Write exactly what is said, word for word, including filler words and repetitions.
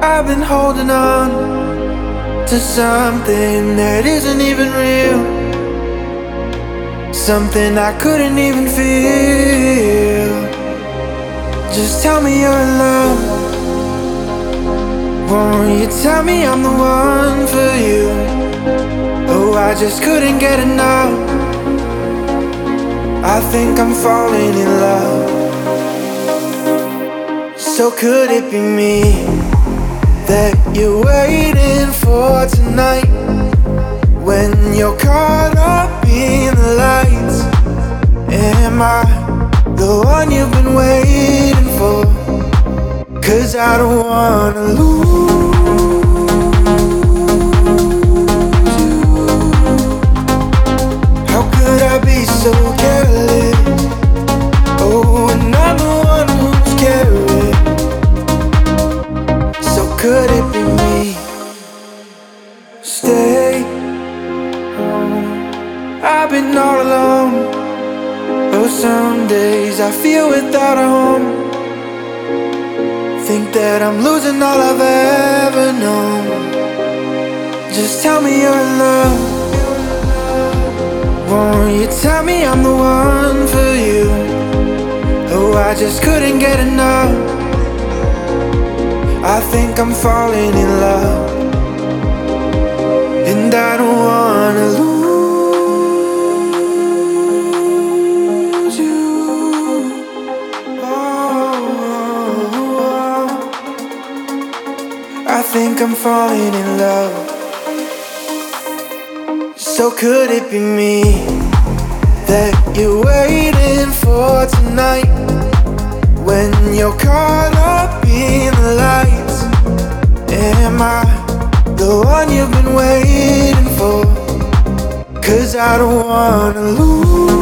I've been holding on to something that isn't even real, something I couldn't even feel. Just tell me you're in love. Won't you tell me I'm the one for you? Oh, I just couldn't get enough. I think I'm falling in love. So could it be me that you're waiting for tonight, when you're caught up in the lights? Am I the one you've been waiting for? 'Cause I don't wanna lose you. How could I be so careless? Oh, and I'm the one who's careless. So could it be me? Stay home. I've been all alone. Oh, some days I feel without a home. Think that I'm losing all I've ever known. Just tell me you're in love. Won't you tell me I'm the one for you? Oh, I just couldn't get enough. I think I'm falling in love, and I don't wanna lose you. Oh, I think I'm falling in love. So could it be me that you're waiting for tonight, when you're caught up in the lights? Am I the one you've been waiting for? 'Cause I don't wanna lose